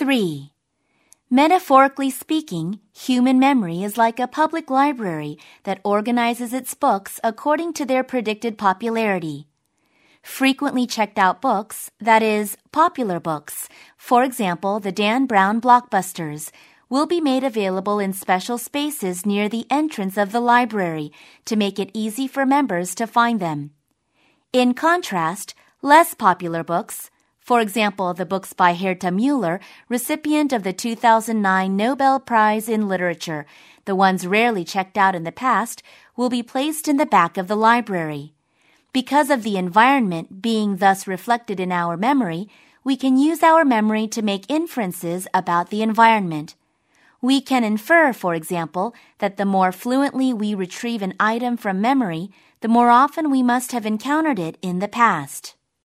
3. Metaphorically speaking, human memory is like a public library that organizes its books according to their predicted popularity. Frequently checked out books, that is, popular books, for example, the Dan Brown blockbusters, will be made available in special spaces near the entrance of the library to make it easy for members to find them. In contrast, less popular books, for example, the books by Herta Müller, recipient of the 2009 Nobel Prize in Literature, the ones rarely checked out in the past, will be placed in the back of the library. Because of the environment being thus reflected in our memory, we can use our memory to make inferences about the environment. We can infer, for example, that the more fluently we retrieve an item from memory, the more often we must have encountered it in the past.